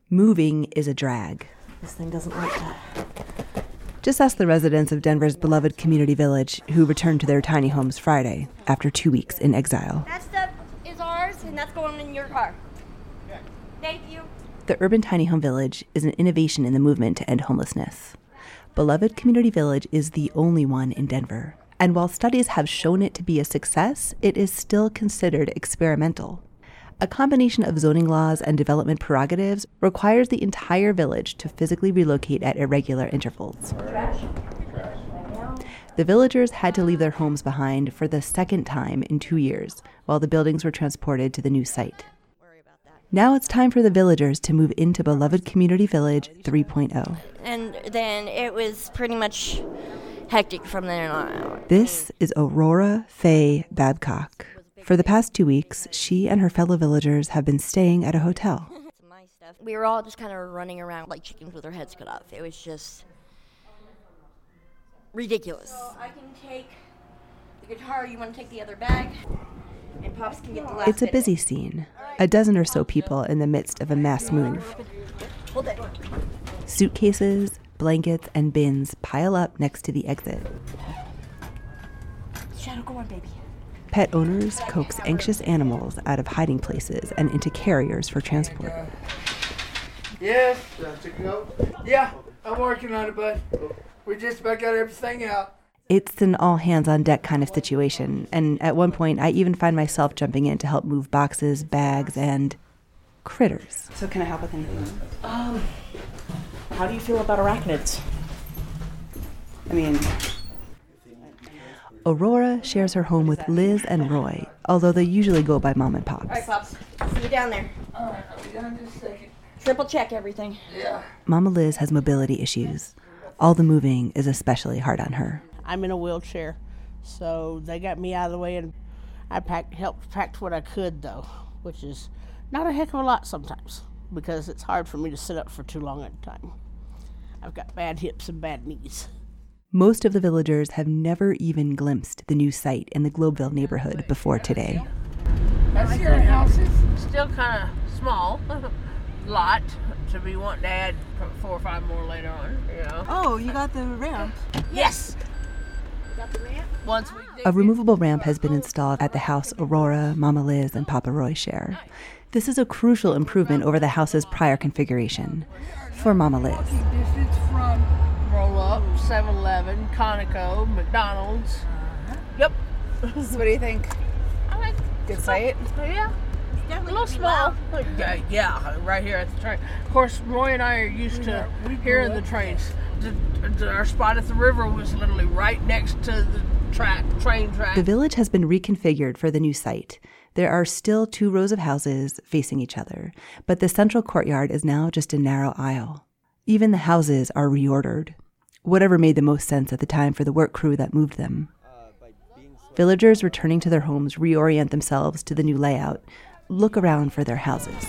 Moving is a drag. This thing doesn't like that. Just ask the residents of Denver's beloved community village who returned to their tiny homes Friday after 2 weeks in exile. That stuff is ours, and that's going in your car. Thank you. The Urban Tiny Home Village is an innovation in the movement to end homelessness. Beloved Community Village is the only one in Denver. And while studies have shown it to be a success, it is still considered experimental. A combination of zoning laws and development prerogatives requires the entire village to physically relocate at irregular intervals. The villagers had to leave their homes behind for the second time in 2 years, while the buildings were transported to the new site. Now it's time for the villagers to move into Beloved Community Village 3.0. And then it was pretty much hectic from there on out. This is Aurora Faye Babcock. For the past 2 weeks, she and her fellow villagers have been staying at a hotel. We were all just kind of running around like chickens with our heads cut off. It was just ridiculous. So I can take the guitar, you want to take the other bag, and Pops can get the last It's a busy scene. A dozen or so people in the midst of a mass move. Hold it. Suitcases, blankets, and bins pile up next to the exit. Shadow, go on, baby. Pet owners coax anxious animals out of hiding places and into carriers for transport. Yes. Yeah, I'm working on it, bud. We just about got everything out. It's an all-hands-on-deck kind of situation, and at one point I even find myself jumping in to help move boxes, bags, and critters. So can I help with anything? How do you feel about arachnids? I mean... Aurora shares her home with Liz and Roy, although they usually go by Mom and Pops. All right, Pops. See you down there. All right, I'll be down in just a second. Triple check everything. Yeah. Mama Liz has mobility issues. All the moving is especially hard on her. I'm in a wheelchair, so they got me out of the way, and I helped pack what I could, though, which is not a heck of a lot sometimes, because it's hard for me to sit up for too long at a time. I've got bad hips and bad knees. Most of the villagers have never even glimpsed the new site in the Globeville neighborhood before today. That's your houses? Still kind of small, lot to be wanting to add 4 or 5 more later on, you know. Oh, you got the ramp. Yes. Got the ramp? Once we A removable ramp has been installed at the house Aurora, Mama Liz, and Papa Roy share. This is a crucial improvement over the house's prior configuration. For Mama Liz. Distance from roll up, 7-Eleven, Conoco, McDonald's. Yep. So what do you think? I like Good site? Yeah. A little small. Yeah, right here at the train. Of course, Roy and I are used to hearing the trains. Our spot at the river was literally right next to the train track. The village has been reconfigured for the new site. There are still 2 rows of houses facing each other, but the central courtyard is now just a narrow aisle. Even the houses are reordered, whatever made the most sense at the time for the work crew that moved them. Villagers returning to their homes reorient themselves to the new layout, look around for their houses.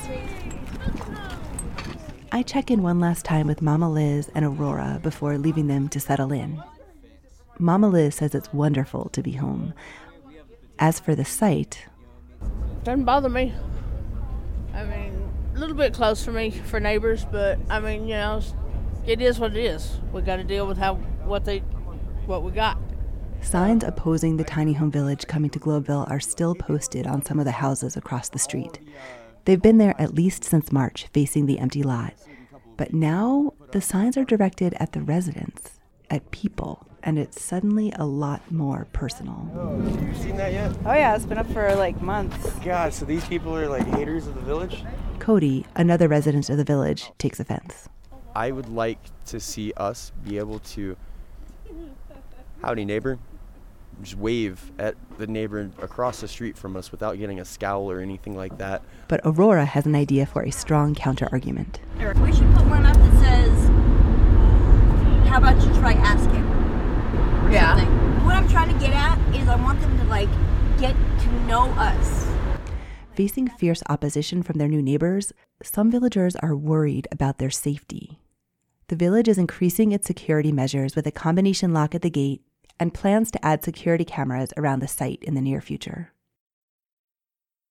I check in one last time with Mama Liz and Aurora before leaving them to settle in. Mama Liz says it's wonderful to be home. As for the site... Doesn't bother me. I mean, a little bit close for me, for neighbors, but I mean, you know, it is what it is. We got to deal with what we got. Signs opposing the tiny home village coming to Globeville are still posted on some of the houses across the street. They've been there at least since March, facing the empty lot. But now the signs are directed at the residents, at people, and it's suddenly a lot more personal. Oh, have you seen that yet? Oh yeah, it's been up for like months. God, so these people are like haters of the village? Cody, another resident of the village, takes offense. I would like to see us be able to, howdy neighbor, just wave at the neighbor across the street from us without getting a scowl or anything like that. But Aurora has an idea for a strong counter-argument. We should put one up that says, how about you try asking? Yeah. Something. What I'm trying to get at is I want them to like get to know us. Facing fierce opposition from their new neighbors, some villagers are worried about their safety. The village is increasing its security measures with a combination lock at the gate and plans to add security cameras around the site in the near future.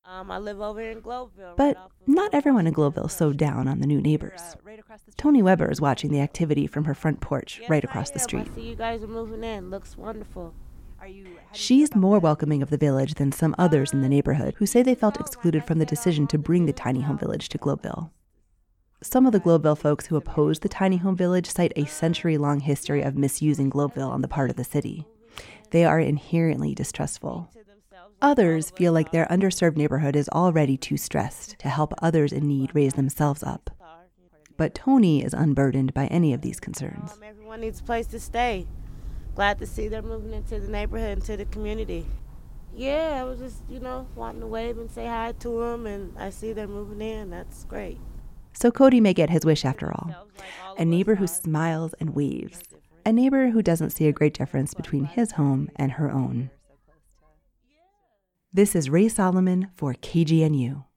I live over in Globeville. But not everyone in Globeville is so down on the new neighbors. Tony Weber is watching the activity from her front porch right across the street. I see you guys are moving in. Looks wonderful. She's more welcoming of the village than some others in the neighborhood who say they felt excluded from the decision to bring the tiny home village to Globeville. Some of the Globeville folks who oppose the tiny home village cite a century-long history of misusing Globeville on the part of the city. They are inherently distrustful. Others feel like their underserved neighborhood is already too stressed to help others in need raise themselves up. But Tony is unburdened by any of these concerns. Everyone needs a place to stay. Glad to see they're moving into the neighborhood, into the community. Yeah, I was just, wanting to wave and say hi to them, and I see they're moving in. That's great. So Cody may get his wish after all. A neighbor who smiles and waves. A neighbor who doesn't see a great difference between his home and her own. This is Ray Solomon for KGNU.